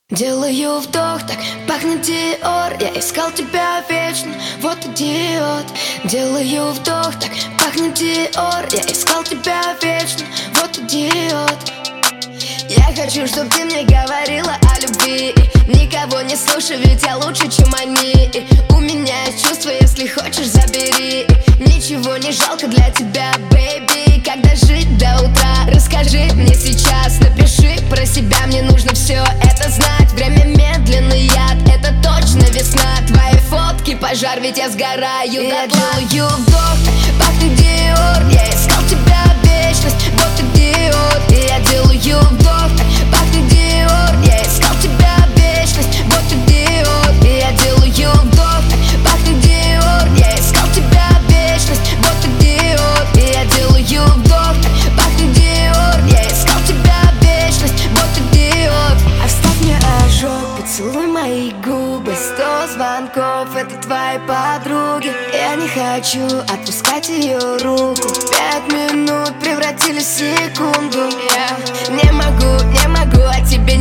Делаю вдох, так пахнет Диор. Я искал тебя вечно, вот идиот. Делаю вдох, так пахнет Диор. Я искал тебя вечно, вот идиот. Я хочу, чтоб ты мне говорила о любви. Никого не слушай, ведь я лучше, чем они. У меня есть чувства, если хочешь, забери. Ничего не жалко для тебя, бэйби. Когда жить до утра, расскажи мне сейчас. Напиши про себя, мне нужно все это знать. Время медленный яд, это точно весна. Твои фотки пожар, ведь я сгораю. Я делаю вдох, пахнет Диор. Я искал тебя вечность, вот идиот. И я делаю вдох, пахнет Диор. Я искал тебя вечность, вот идиот. И я делаю вдох, пахнет Диор. Я искал тебя вечность, вот идиот. И я делаю вдох, пахнет Диор. Я искал тебя вечность, вот идиот. Оставь мне ожог, поцелуй мои губы. 100 звонков, это твои подруги. Я не хочу отпускать ее руку. 5 минут превратились в секунду. Я не могу о тебе